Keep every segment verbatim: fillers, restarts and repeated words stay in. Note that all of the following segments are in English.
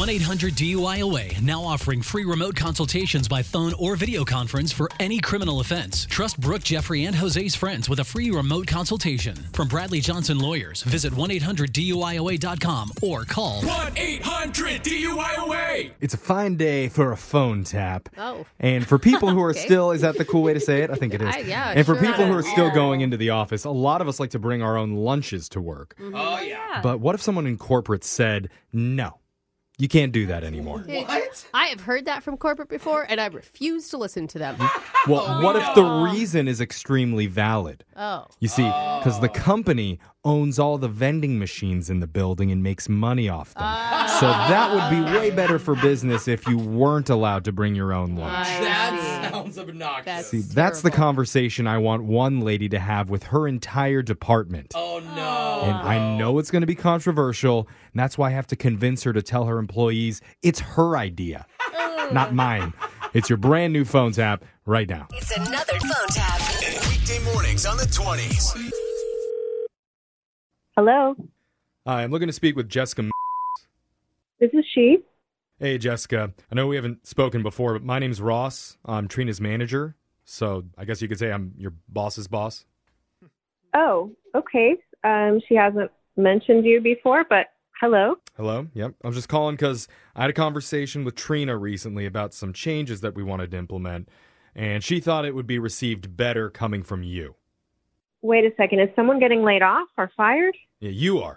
one eight hundred D U I O A now offering free remote consultations by phone or video conference for any criminal offense. Trust Brooke, Jeffrey, and Jose's friends with a free remote consultation. From Bradley Johnson Lawyers, visit one eight hundred D U I O A dot com or call one eight hundred D U I O A. It's a fine day for a phone tap. Oh. And for people who are Okay. still, is that the cool way to say it? I think it is. I- yeah, and for sure people who are is. still going into the office, a lot of us like to bring our own lunches to work. Oh, yeah. But what if someone in corporate said, no, you can't do that anymore? What? I have heard that from corporate before, and I refuse to listen to them. Well, what if the reason is extremely valid? Oh. You see, because the company owns all the vending machines in the building and makes money off them. So that would be way better for business if you weren't allowed to bring your own lunch. I That see. sounds obnoxious. That's- See, that's the terrible. conversation I want one lady to have with her entire department. Oh, no. And I know it's going to be controversial, and that's why I have to convince her to tell her employees it's her idea, not mine. It's your brand new phone tap right now. It's another phone tap. Weekday mornings on the twenties. Hello, Hi, I'm looking to speak with Jessica. M- this is she. Hey, Jessica. I know we haven't spoken before, but my name's Ross. I'm Trina's manager, so I guess you could say I'm your boss's boss. Oh, okay. Um, she hasn't mentioned you before, but hello. Hello? Yep. I was just calling because I had a conversation with Trina recently about some changes that we wanted to implement, and she thought it would be received better coming from you. Wait a second. Is someone getting laid off or fired? Yeah, you are.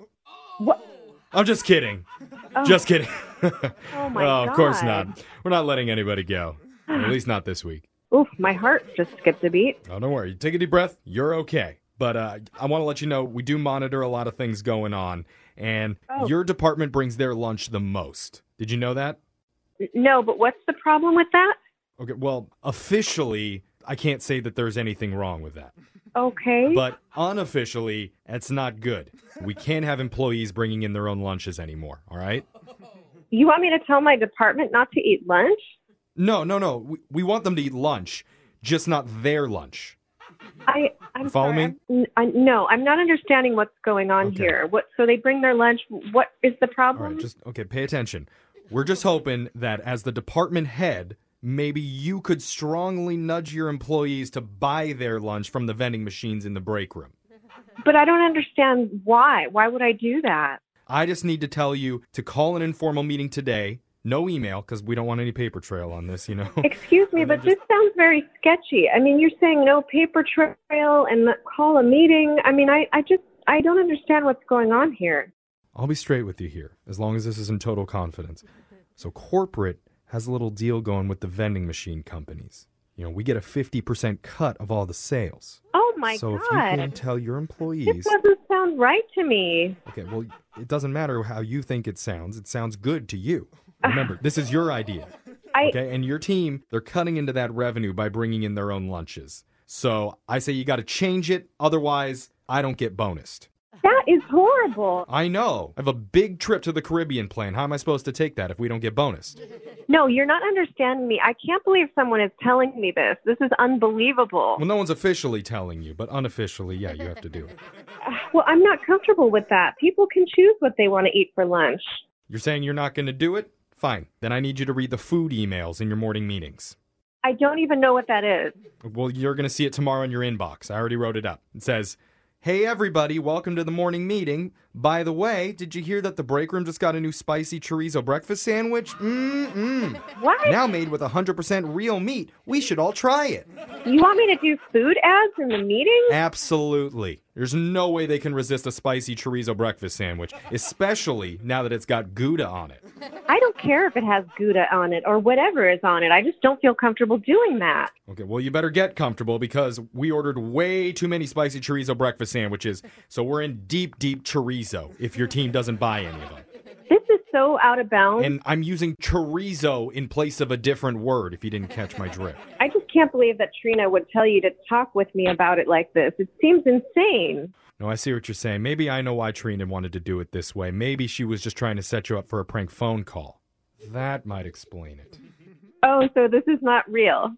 What? I'm just kidding. Oh. Just kidding. Oh, my Oh, of course God. not. We're not letting anybody go. At least not this week. Oof, my heart just skipped a beat. Oh, don't worry. Take a deep breath. You're okay. But uh, I want to let you know we do monitor a lot of things going on, and Oh. your department brings their lunch the most. Did you know that? N- No, but what's the problem with that? Okay, well, officially, I can't say that there's anything wrong with that. Okay. But unofficially, it's not good. We can't have employees bringing in their own lunches anymore, all right? You want me to tell my department not to eat lunch? No, no, no. We, we want them to eat lunch, just not their lunch. I, I'm Follow sorry. me? I'm- I, no, I'm not understanding what's going on Okay. here. What? So they bring their lunch. What is the All problem? right, just, okay, pay attention. We're just hoping that as the department head, maybe you could strongly nudge your employees to buy their lunch from the vending machines in the break room. But I don't understand why. Why would I do that? I just need to tell you to call an informal meeting today. No email, because we don't want any paper trail on this, you know. Excuse me, And then but this sounds very sketchy. I mean, you're saying no paper trail and not call a meeting. I mean, I, I just, I don't understand what's going on here. I'll be straight with you here, as long as this is in total confidence. So corporate has a little deal going with the vending machine companies. You know, we get a fifty percent cut of all the sales. Oh my so if you God. can tell your This employees... doesn't sound right to me. Okay, well, it doesn't matter how you think it sounds. It sounds good to you. Remember, this is your idea. I, Okay, and your team, they're cutting into that revenue by bringing in their own lunches. So I say you got to change it. Otherwise, I don't get bonused. that is horrible. I know. I have a big trip to the Caribbean planned. How am I supposed to take that if we don't get bonused? No, you're not understanding me. I can't believe someone is telling me this. This is unbelievable. Well, no one's officially telling you, but unofficially, yeah, you have to do it. Well, I'm not comfortable with that. People can choose what they want to eat for lunch. You're saying you're not going to do it? Fine. Then I need you to read the food emails in your morning meetings. I don't even know what that is. Well, you're going to see it tomorrow in your inbox. I already wrote it up. It says, "Hey, everybody, welcome to the morning meeting. By the way, did you hear that the break room just got a new spicy chorizo breakfast sandwich? Mm-mm. What? Now made with one hundred percent real meat. We should all try it." You want me to do food ads in the meeting? Absolutely. There's no way they can resist a spicy chorizo breakfast sandwich, especially now that it's got Gouda on it. I don't care if it has Gouda on it or whatever is on it. I just don't feel comfortable doing that. Okay, well, you better get comfortable because we ordered way too many spicy chorizo breakfast sandwiches, so we're in deep, deep chorizo if your team doesn't buy any of them. This is so out of bounds. And I'm using chorizo in place of a different word, if you didn't catch my drift. I just can't believe that Trina would tell you to talk with me about it like this. It seems insane. No, I see what you're saying. Maybe I know why Trina wanted to do it this way. Maybe she was just trying to set you up for a prank phone call. That might explain it. Oh, so this is not real.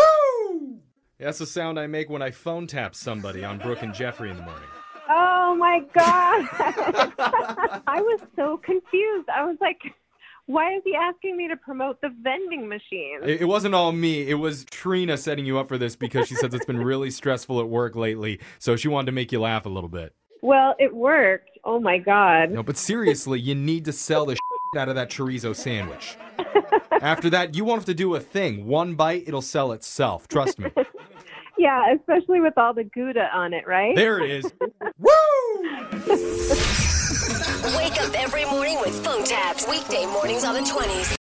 Woo! That's the sound I make when I phone tap somebody on Brooke and Jeffrey in the morning. Oh, my God. I was so confused. I was like, Why is he asking me to promote the vending machine? It it wasn't all me. It was Trina setting you up for this because she says it's been really stressful at work lately. So she wanted to make you laugh a little bit. Well, it worked. Oh, my God. No, but seriously, you need to sell the shit out of that chorizo sandwich. After that, you won't have to do a thing. One bite, it'll sell itself. Trust me. Yeah, especially with all the Gouda on it, right? There it is. Woo! Wake up every morning with phone taps. Weekday mornings on the twenties.